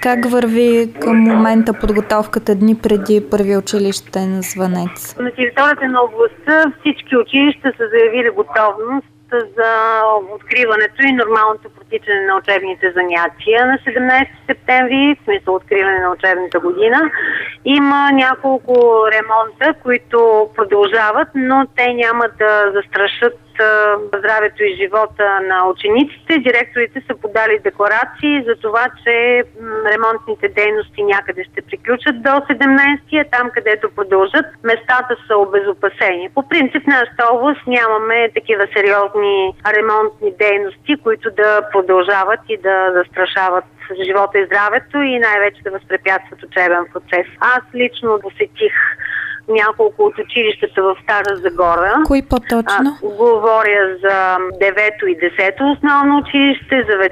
Как върви към момента подготовката дни преди първи училищен звънец? На територията на областта всички училища са заявили готовност за откриването и нормалното протичане на учебните занятия на 17 септември, в смисъл откриване на учебната година. Има няколко ремонта, които продължават, но те няма да застрашат здравето и живота на учениците. Директорите са подали декларации за това, че ремонтните дейности някъде ще приключат до 17-я, там където продължат, местата са обезопасени. По принцип в нашата област нямаме такива сериозни ремонтни дейности, които да продължават и да застрашават живота и здравето и най-вече да възпрепятстват учебен процес. Аз лично посетих няколко от училищата в Стара Загора. Кои по-точно? Говоря за 9-то и 10-то основно училище, за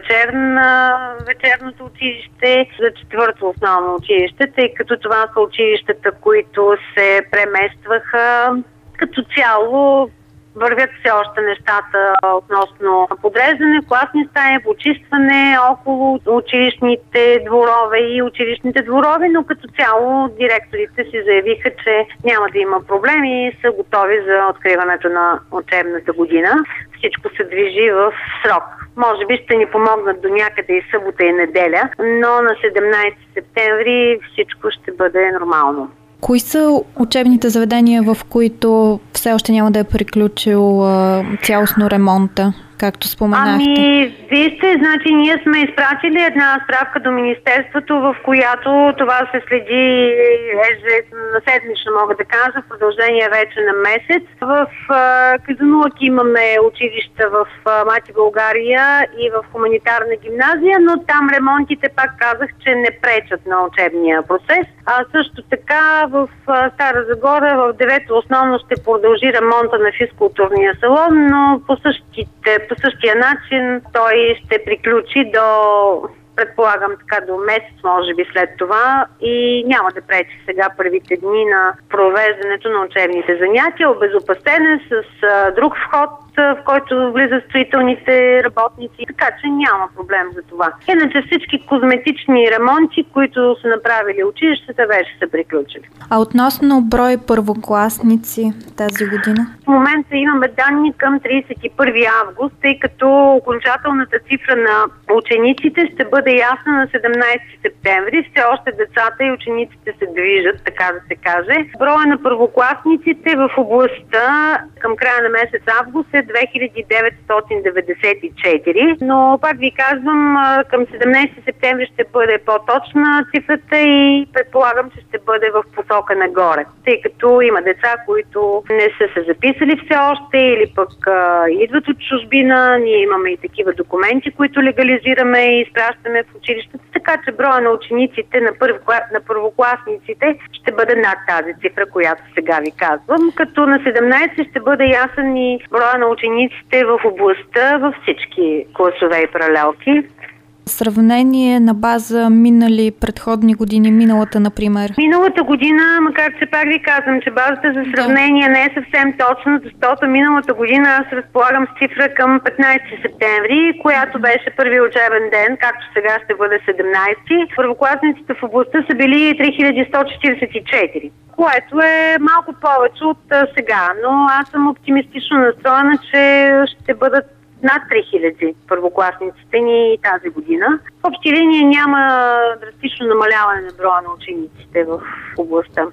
вечерното училище, за 4-то основно училище, тъй като това са училищата, които се преместваха. Като цяло вървят все още нещата относно подреждане, класни стаи, почистване около училищните дворове и училищните дворове, но като цяло директорите си заявиха, че няма да има проблеми и са готови за откриването на учебната година. Всичко се движи в срок. Може би ще ни помогнат до някъде и събота и неделя, но на 17 септември всичко ще бъде нормално. Кои са учебните заведения, в които все още няма да е приключил цялостно ремонта, както споменахте? Вижте, значи ние сме изпратили една справка до Министерството, в която това се следи седмично, мога да кажа, в продължение вече на месец. В Казанлък имаме училища в Мати България и в хуманитарна гимназия, но там ремонтите, пак казах, че не пречат на учебния процес. А също така в Стара Загора, в 9-то основно ще продължи ремонта на физкултурния салон, но по същия начин той ще приключи предполагам така до месец, може би след това, и няма да пречи сега първите дни на провеждането на учебните занятия. Обезопасен е с друг вход, в който влизат строителните работници, така че няма проблем за това. Иначе всички козметични ремонти, които са направили училищата, вече са приключили. А относно брой първокласници тази година? В момента имаме данни към 31 август, тъй като окончателната цифра на учениците ще бъде ясна на 17 септември. Все още децата и учениците се движат, така да се каже. Броя на първокласниците в областта към края на месец август е 2994, но пак ви казвам, към 17 септември ще бъде по-точна цифрата и предполагам, че ще бъде в посока нагоре, тъй като има деца, които не са се записали все още или пък идват от чужбина. Ние имаме и такива документи, които легализираме и изпращаме в училищата, така че броя на учениците, на първокласниците ще бъде над тази цифра, която сега ви казвам, като на 17 ще бъде ясен и броя на учениците в областта във всички класове и паралелки. Сравнение на база минали предходни години, миналата, например? Миналата година, макар че пак ви казвам, че базата за сравнение не е съвсем точна, защото миналата година аз разполагам с цифра към 15 септември, която беше първи учебен ден, както сега ще бъде 17. Първокласниците в областта са били 3144, което е малко повече от сега, но аз съм оптимистично настроена, че ще бъдат над 3000 първокласниците ни тази година. В общи линии няма драстично намаляване на броя на учениците в областта.